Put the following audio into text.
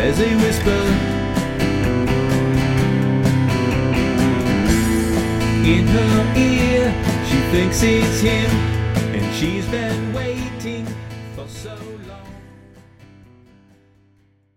as they whisper in her ear. She thinks it's him, and she's been